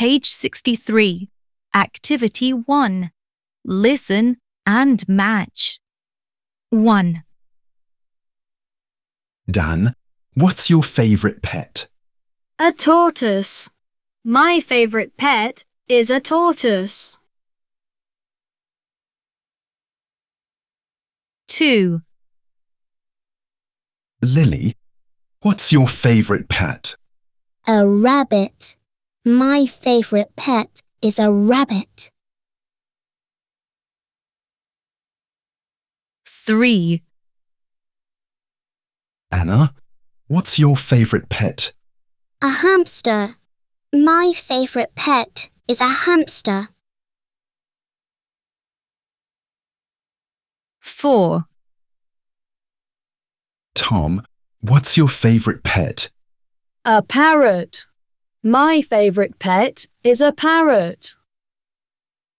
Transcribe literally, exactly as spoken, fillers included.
Page sixty-three. Activity one. Listen and match. one. Dan, what's your favourite pet? A tortoise. My favourite pet is a tortoise. two. Lily, what's your favourite pet? A rabbit. My favourite pet is a rabbit. three. Anna, what's your favourite pet? A hamster. My favourite pet is a hamster. four. Tom, what's your favourite pet? A parrot. My favourite pet is a parrot.